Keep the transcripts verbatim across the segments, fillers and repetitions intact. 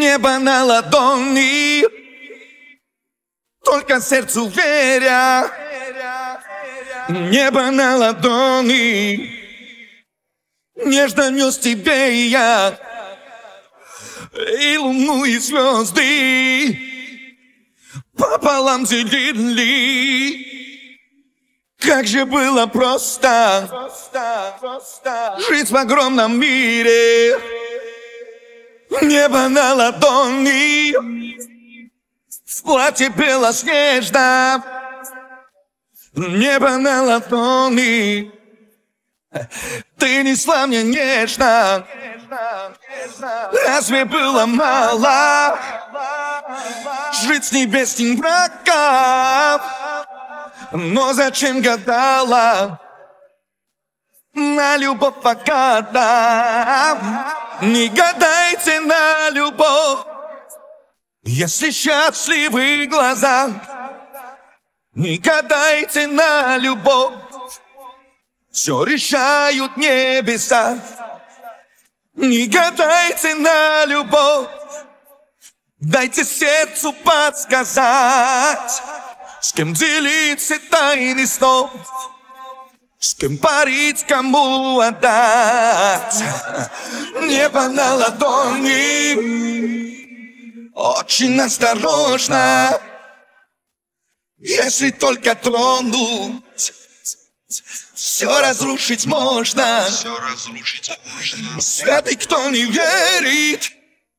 Небо на ладони, только сердцу веря. Небо на ладони, нежно нес тебе я, и луну, и звезды пополам делили. Как же было просто жить в огромном мире. Небо на ладони, в платье белоснежном. Небо на ладони, ты несла мне нежно. Разве было мало жить с небес не врагов? Но зачем гадала на любовь факата? Не гадайте на любовь, если счастливы глаза. Не гадайте на любовь, все решают небеса. Не гадайте на любовь, дайте сердцу подсказать, с кем делиться тайны снов, с кем парить, кому отдать. Небо на ладони, очень осторожно. Если только тронуть, все разрушить можно. Все разрушить можно. Святый, кто не верит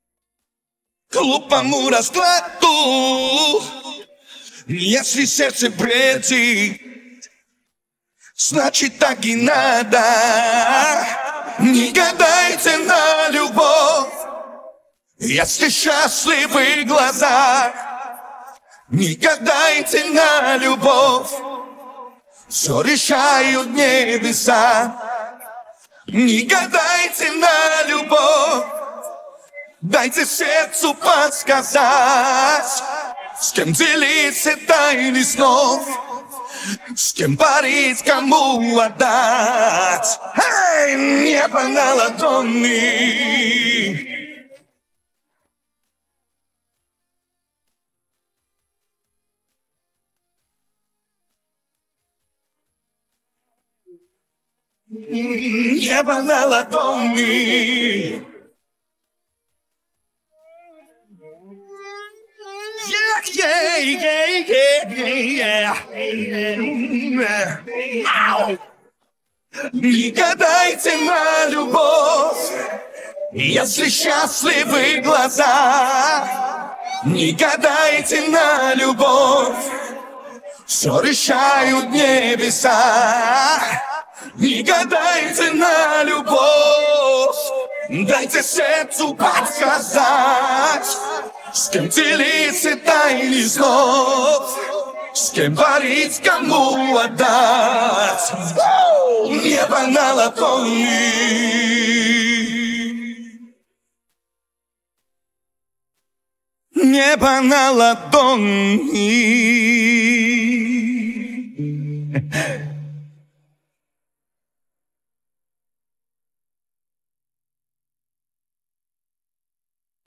глупому раскладу. Если сердце бредит, значит так и надо. Не гадайте на любовь, если счастливы глаза. Не гадайте на любовь, все решают небеса. Не гадайте на любовь, дайте сердцу подсказать, с кем делиться тайны снов, с кем парить, кому отдать. Эй, небо на ладони. Небо на ладони. Yeah, yeah, yeah, yeah, yeah. Не гадайте на любовь, если счастливы глаза. Не гадайте на любовь, все решают небеса. Не гадайте на любовь, дайте сердцу подсказать, с кем делиться тайны снов, с кем парить, кому отдать. Небо на ладони. Небо на ладони.